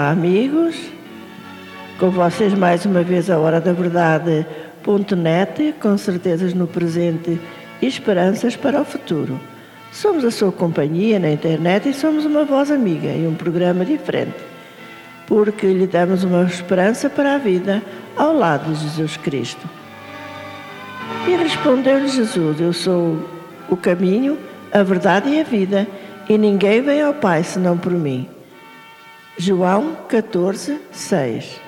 Olá, amigos. Com vocês mais uma vez a Hora da Verdade.net, com certezas no presente e esperanças para o futuro. Somos a sua companhia na internet e somos uma voz amiga e um programa diferente, porque lhe damos uma esperança para a vida ao lado de Jesus Cristo. E respondeu-lhe Jesus: eu sou o caminho, a verdade e a vida, e ninguém vem ao Pai senão por mim. João 14, 6.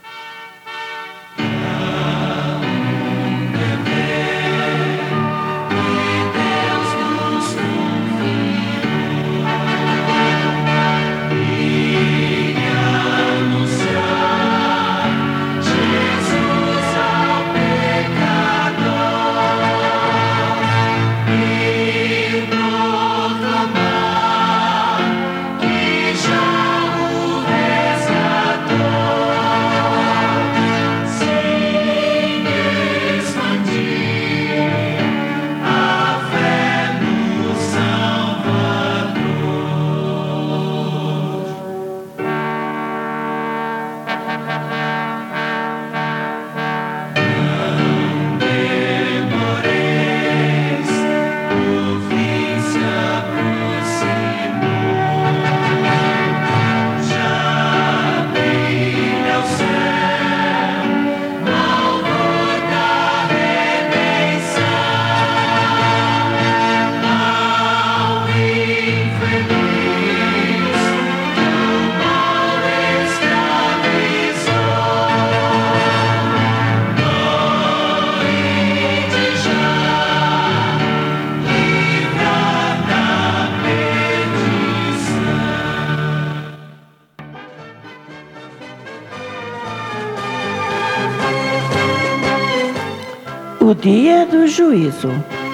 O dia do juízo.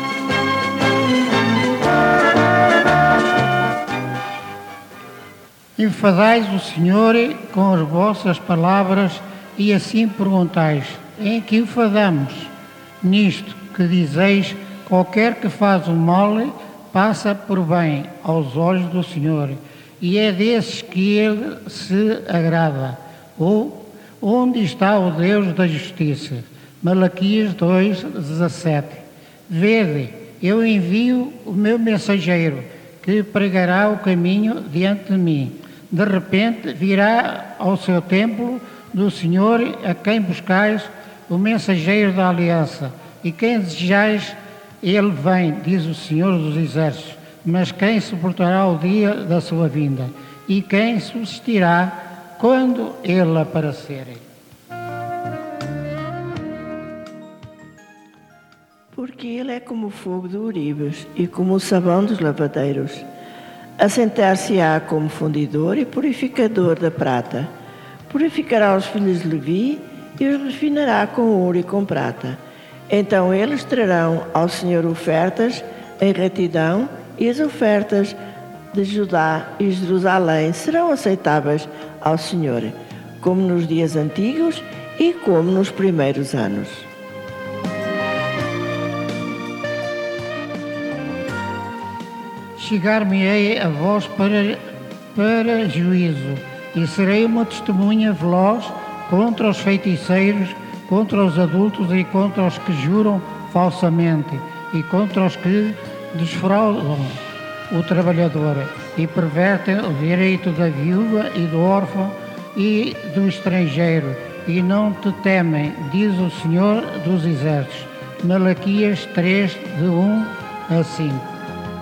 Enfadais o Senhor com as vossas palavras e assim perguntais: em que o fadamos? Nisto que dizeis: qualquer que faz o mal passa por bem aos olhos do Senhor, e é desses que ele se agrada. Ou onde está o Deus da justiça? Malaquias 2:17. Vede, eu envio o meu mensageiro, que pregará o caminho diante de mim. De repente virá ao seu templo do Senhor, a quem buscais, o mensageiro da aliança. E quem desejais, ele vem, diz o Senhor dos Exércitos. Mas quem suportará o dia da sua vinda? E quem subsistirá quando ele aparecer? Porque ele é como o fogo de Uribes e como o sabão dos lavadeiros. Assentar-se-á como fundidor e purificador da prata. Purificará os filhos de Levi e os refinará com ouro e com prata. Então eles trarão ao Senhor ofertas em retidão, e as ofertas de Judá e Jerusalém serão aceitáveis ao Senhor, como nos dias antigos e como nos primeiros anos. Chegar-me-ei a vós para juízo, e serei uma testemunha veloz contra os feiticeiros, contra os adultos e contra os que juram falsamente, e contra os que desfraudam o trabalhador, e pervertem o direito da viúva e do órfão e do estrangeiro, e não te temem, diz o Senhor dos Exércitos. Malaquias 3:1-5.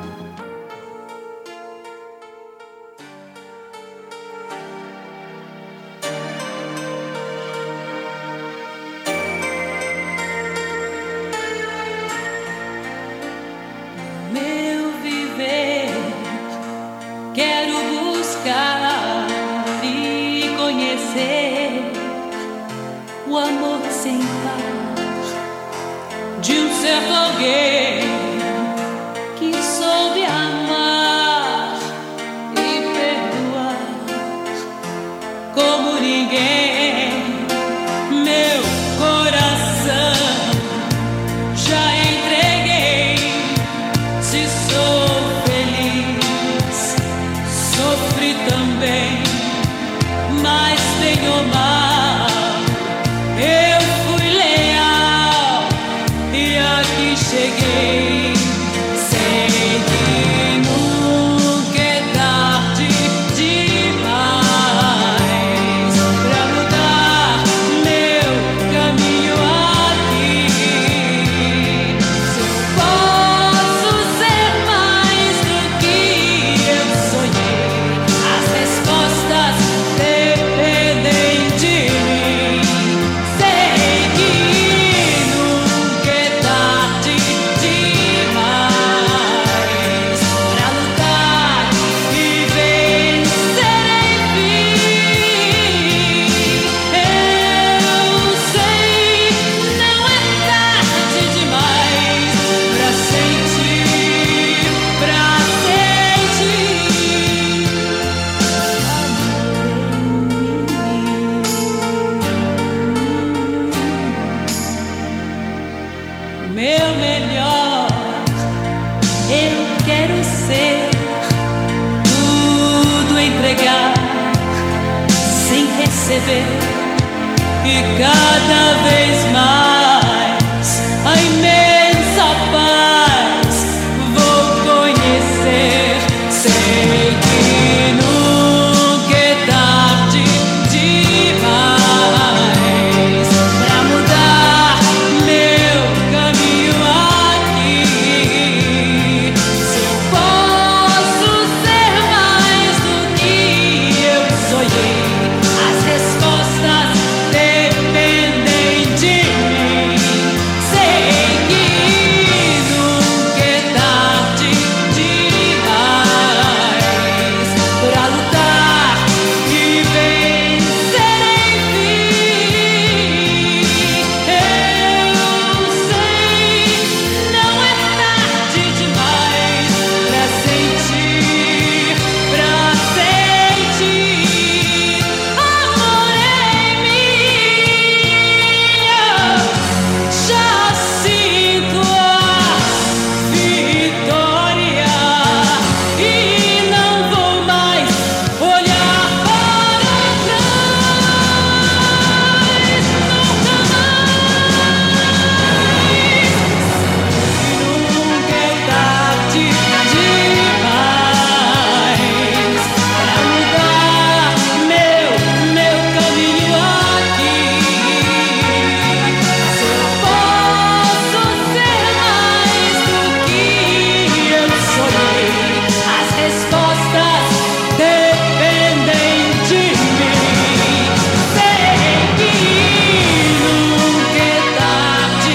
Quero buscar e conhecer o amor sem par de um certo alguém que soube amar e perdoar como ninguém. Meu coração já entreguei. Se sou feliz, sofri também, mas perceber que cada vez mais a imensa paz vou conhecer. Sei que nunca é tarde demais pra mudar meu caminho aqui. Se eu posso ser mais do que eu sonhei, as respostas dependem de mim. Sei que nunca é tarde demais pra lutar e vencer, enfim. Eu sei, não é tarde demais pra sentir amor em mim. Já sinto a vitória e não vou mais olhar para trás, nunca mais. Nunca é tarde demais pra mudar meu caminho aqui. Se eu posso ser mais do que eu sonhei, as respostas dependem de mim. Sei que nunca é tarde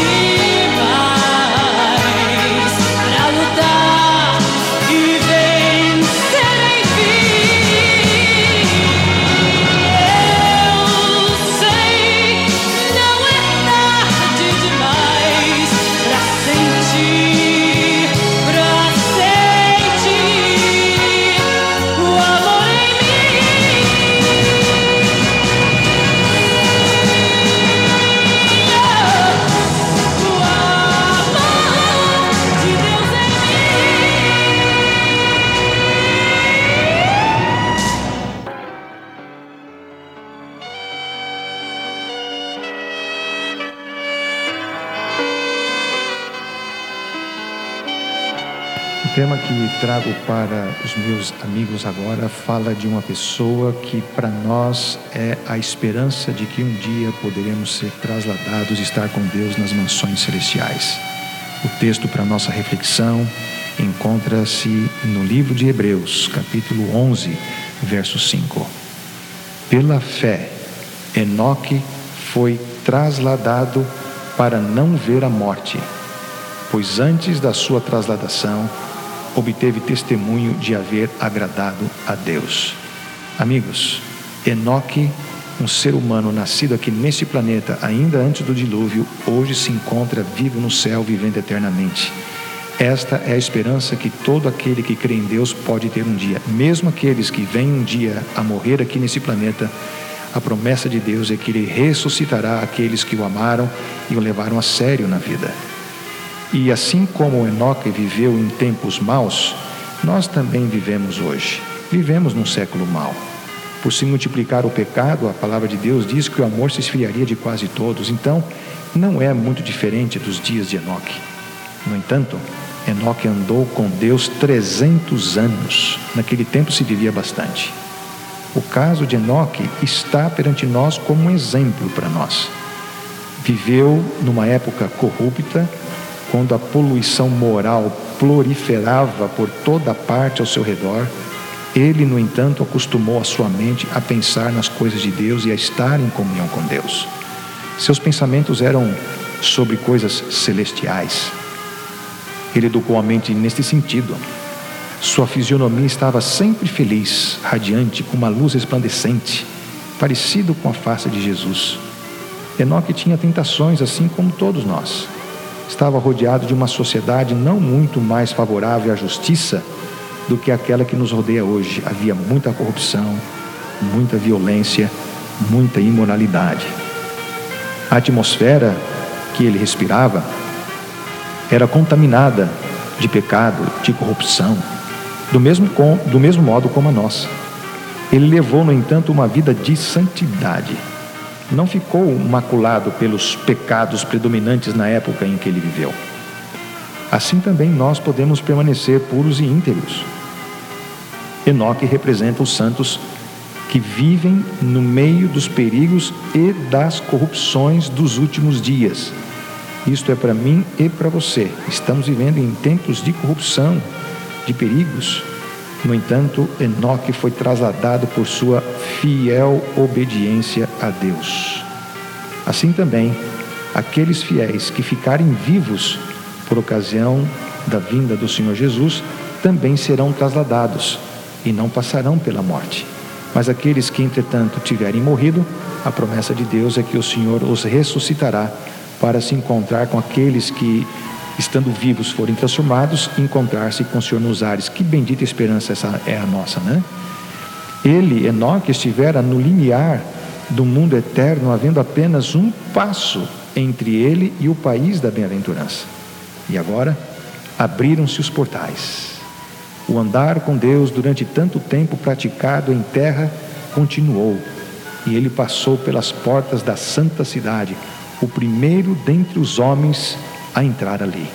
demais pra lutar e vencer, enfim. Eu sei, não é tarde demais pra sentir o amor em mim. O amor de Deus em O tema que trago para os meus amigos agora fala de uma pessoa que para nós é a esperança de que um dia poderemos ser trasladados e estar com Deus nas mansões celestiais. O texto para nossa reflexão encontra-se no livro de Hebreus, capítulo 11, verso 5. Pela fé, Enoque foi trasladado para não ver a morte, pois antes da sua trasladação obteve testemunho de haver agradado a Deus. Amigos, Enoque, um ser humano nascido aqui nesse planeta ainda antes do dilúvio, hoje se encontra vivo no céu, vivendo eternamente. Esta é a esperança que todo aquele que crê em Deus pode ter um dia. Mesmo aqueles que vêm um dia a morrer aqui nesse planeta, a promessa de Deus é que Ele ressuscitará aqueles que o amaram e o levaram a sério na vida. E assim como Enoque viveu em tempos maus, nós também vivemos hoje. Vivemos num século mau. Por se multiplicar o pecado, a palavra de Deus diz que o amor se esfriaria de quase todos. Então, não é muito diferente dos dias de Enoque. No entanto, Enoque andou com Deus 300 anos. Naquele tempo se vivia bastante. O caso de Enoque está perante nós como um exemplo para nós. Viveu numa época corrupta, quando a poluição moral proliferava por toda parte ao seu redor. Ele, no entanto, acostumou a sua mente a pensar nas coisas de Deus e a estar em comunhão com Deus. Seus pensamentos eram sobre coisas celestiais. Ele educou a mente neste sentido. Sua fisionomia estava sempre feliz, radiante, com uma luz resplandecente, parecido com a face de Jesus. Enoque tinha tentações, assim como todos nós. Estava rodeado de uma sociedade não muito mais favorável à justiça do que aquela que nos rodeia hoje. Havia muita corrupção, muita violência, muita imoralidade. A atmosfera que ele respirava era contaminada de pecado, de corrupção, do mesmo modo como a nossa. Ele levou, no entanto, uma vida de santidade. Não ficou maculado pelos pecados predominantes na época em que ele viveu. Assim também nós podemos permanecer puros e íntegros. Enoque representa os santos que vivem no meio dos perigos e das corrupções dos últimos dias. Isto é para mim e para você. Estamos vivendo em tempos de corrupção, de perigos. No entanto, Enoque foi trasladado por sua fiel obediência a Deus. Assim também, aqueles fiéis que ficarem vivos por ocasião da vinda do Senhor Jesus, também serão trasladados e não passarão pela morte. Mas aqueles que, entretanto, tiverem morrido, a promessa de Deus é que o Senhor os ressuscitará para se encontrar com aqueles que, estando vivos, forem transformados, encontrar-se com o Senhor nos ares. Que bendita esperança essa é a nossa, né? Ele, Enoque, estivera no limiar do mundo eterno, havendo apenas um passo entre ele e o país da bem-aventurança. E agora, abriram-se os portais. O andar com Deus durante tanto tempo praticado em terra continuou, e ele passou pelas portas da santa cidade, o primeiro dentre os homens a entrar ali.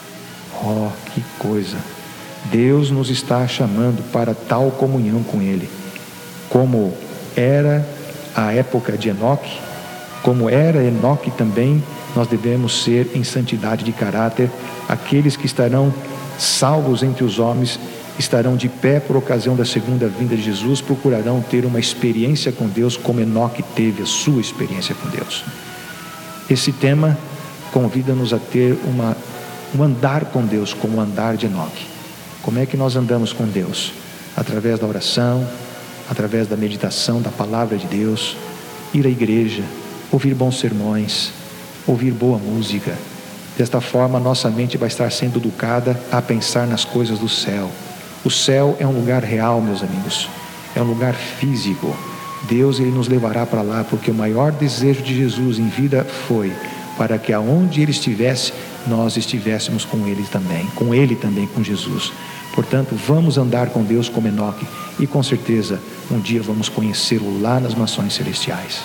Oh, que coisa! Deus nos está chamando para tal comunhão com Ele, como era a época de Enoque, como era Enoque também, nós devemos ser em santidade de caráter. Aqueles que estarão salvos entre os homens estarão de pé por ocasião da segunda vinda de Jesus, procurarão ter uma experiência com Deus como Enoque teve a sua experiência com Deus. Esse tema convida-nos a ter um andar com Deus como o andar de Enoque. Como é que nós andamos com Deus? Através da oração, através da meditação da palavra de Deus, ir à igreja, ouvir bons sermões, ouvir boa música. Desta forma, nossa mente vai estar sendo educada a pensar nas coisas do céu. O céu é um lugar real, meus amigos, é um lugar físico. Deus, Ele nos levará para lá, porque o maior desejo de Jesus em vida foi para que aonde Ele estivesse, nós estivéssemos com Ele também, com Jesus. Portanto, vamos andar com Deus como Enoque, e com certeza um dia vamos conhecê-lo lá nas mansões celestiais.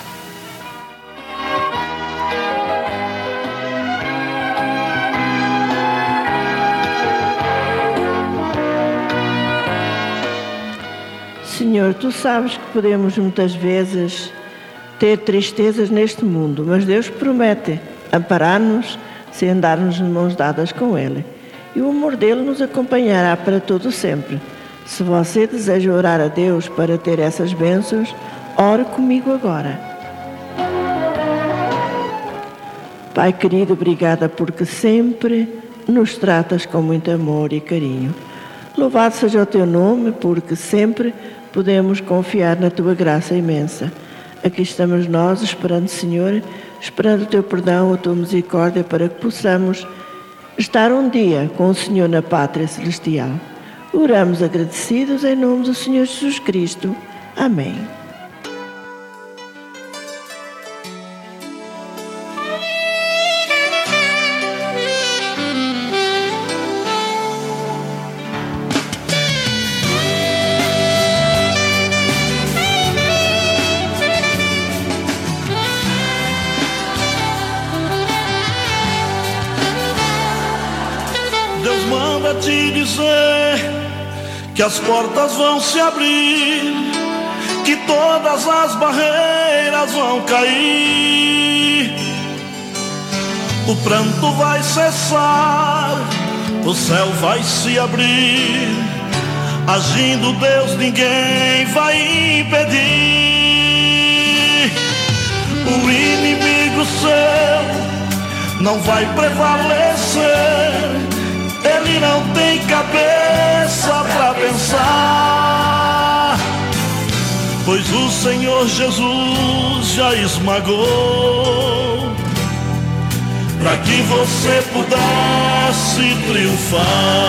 Senhor, Tu sabes que podemos muitas vezes ter tristezas neste mundo, mas Deus promete amparar-nos se andarmos de mãos dadas com Ele. E o amor dele nos acompanhará para todo sempre. Se você deseja orar a Deus para ter essas bênçãos, ore comigo agora. Pai querido, obrigada porque sempre nos tratas com muito amor e carinho. Louvado seja o Teu nome, porque sempre podemos confiar na Tua graça imensa. Aqui estamos nós, esperando, Senhor, esperando o Teu perdão, a Tua misericórdia, para que possamos estar um dia com o Senhor na pátria celestial. Oramos agradecidos em nome do Senhor Jesus Cristo. Amém. Deus manda te dizer que as portas vão se abrir, que todas as barreiras vão cair, o pranto vai cessar, o céu vai se abrir. Agindo Deus, ninguém vai impedir. O inimigo seu não vai prevalecer. Ele não tem cabeça para pensar, pois o Senhor Jesus já esmagou, para que você pudesse triunfar.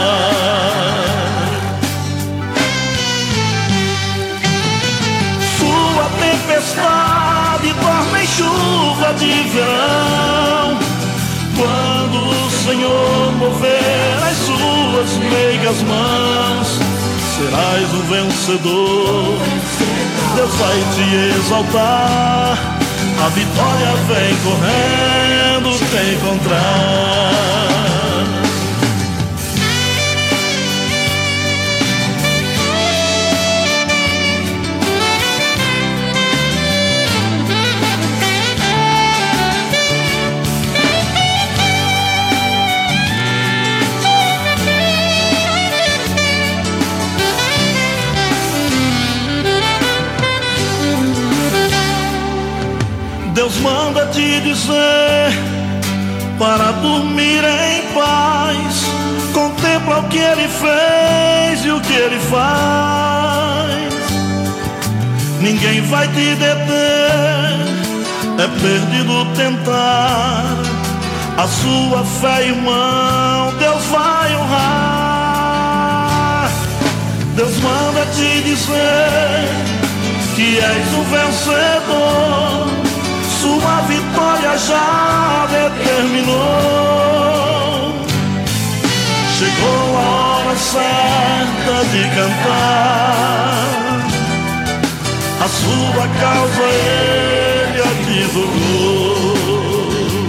Sua tempestade torna em chuva de verão, quando o Senhor mover as suas meigas mãos, serás o vencedor. Deus vai te exaltar. A vitória vem correndo te encontrar. Deus manda te dizer para dormir em paz. Contempla o que Ele fez e o que Ele faz. Ninguém vai te deter, é perdido tentar. A sua fé, irmão, Deus vai honrar. Deus manda te dizer que és o vencedor. Sua vitória já determinou. Chegou a hora certa de cantar. A sua causa Ele advogou.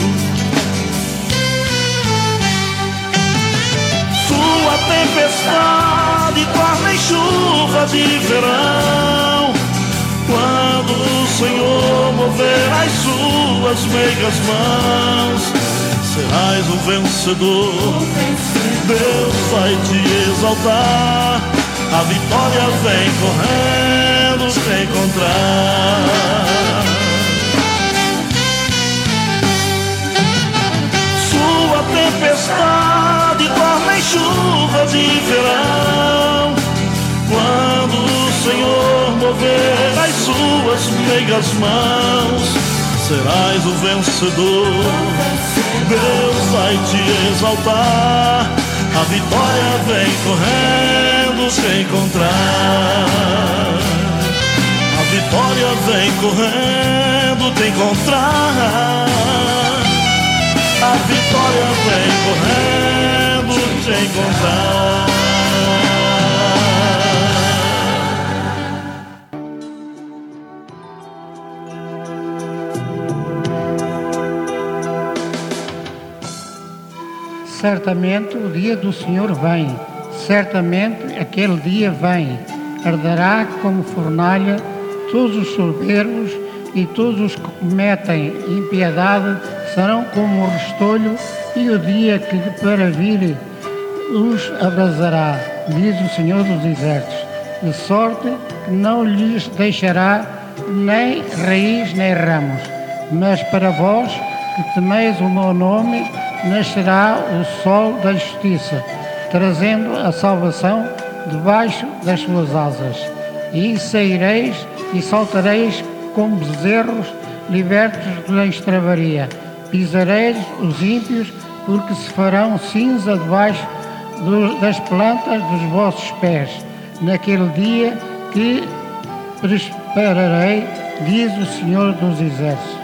Sua tempestade torna em chuva de verão. Quando o Senhor mover as suas meigas mãos, serás o vencedor. Deus vai te exaltar. A vitória vem correndo te encontrar. Sua tempestade torna em chuva de verão. Quando o Senhor mover as suas meigas mãos, serás o vencedor. Deus vai te exaltar. A vitória vem correndo te encontrar. A vitória vem correndo te encontrar. A vitória vem correndo te encontrar. Certamente o dia do Senhor vem, certamente aquele dia vem. Arderá como fornalha todos os soberbos, e todos os que cometem impiedade serão como o restolho, e o dia que para vir os abrasará, diz o Senhor dos Exércitos, de sorte que não lhes deixará nem raiz nem ramos. Mas para vós que temeis o meu nome, nascerá o sol da justiça, trazendo a salvação debaixo das suas asas. E saireis e saltareis como bezerros libertos da estrebaria. Pisareis os ímpios, porque se farão cinza debaixo das plantas dos vossos pés. Naquele dia que prosperarei, diz o Senhor dos Exércitos.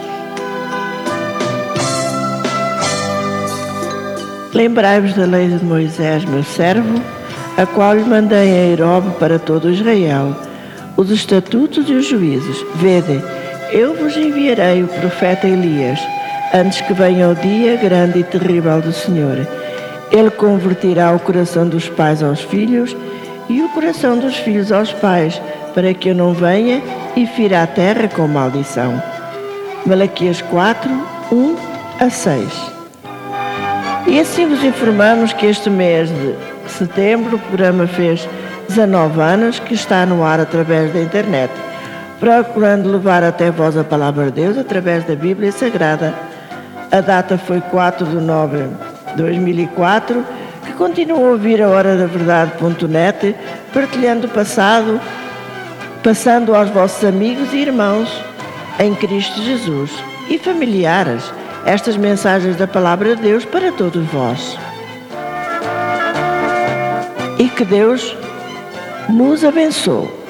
Lembrai-vos da lei de Moisés, meu servo, a qual lhe mandei em Herobe para todo Israel, os estatutos e os juízos. Vede, eu vos enviarei o profeta Elias, antes que venha o dia grande e terrível do Senhor. Ele converterá o coração dos pais aos filhos e o coração dos filhos aos pais, para que eu não venha e fira a terra com maldição. Malaquias 4, 1-6. E assim vos informamos que este mês de setembro o programa fez 19 anos, que está no ar através da internet, procurando levar até vós a palavra de Deus através da Bíblia Sagrada. A data foi 4 de 9 de 2004, que continua a ouvir a horadaverdade.net, partilhando o passado, passando aos vossos amigos e irmãos em Cristo Jesus e familiares estas mensagens da palavra de Deus para todos vós. E que Deus nos abençoe.